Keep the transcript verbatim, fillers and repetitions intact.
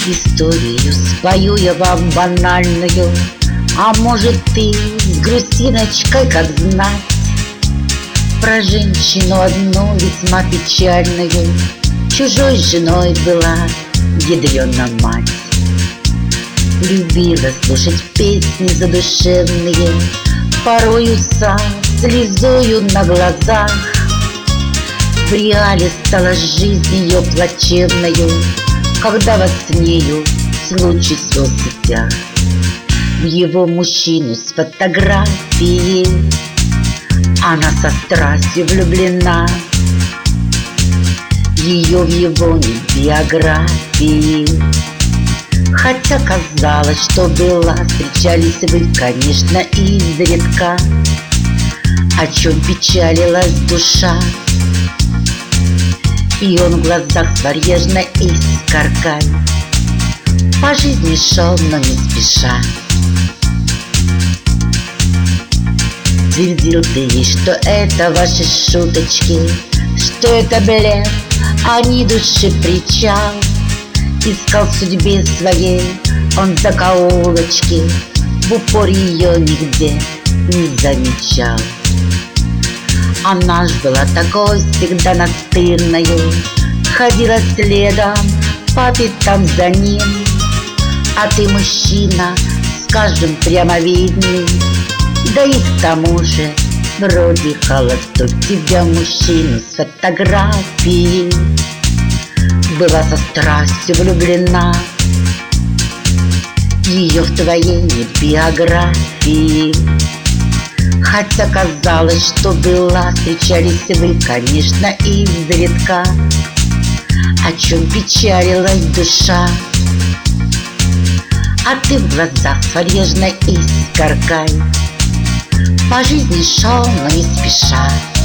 Историю свою я вам банальную, а может ты с грустиночкой, как знать, про женщину одну весьма печальную. Чужой женой была ядрёна мать. Любила слушать песни задушевные, порою со слезою на глазах. В реале стала жизнь ее плачевною, когда во снею случай в соцсетях. В его мужчину с фотографией она со страстью влюблена. Ее в его биографии, хотя казалось, что была, встречались вы, конечно, изредка. О чем печалилась душа, и он в глазах с варежной искоркой по жизни шел, но не спеша. Твердил ты ей, что это ваши шуточки, что это блеф, а не души причал. Искал в судьбе своей он закоулочки, в упор ее нигде не замечал. Она ж была такой всегда настырною, ходила следом по пятам за ним. А ты мужчина, скажем, прямо видный, да и к тому же вроде холостой. Тебя мужчину с фотографией была со страстью влюблена. Ее в твоей биографии, хотя казалось, что была, встречались вы, конечно, изредка. О чем печалилась душа, а ты в глазах с варежной искоркой по жизни шел, но не спеша.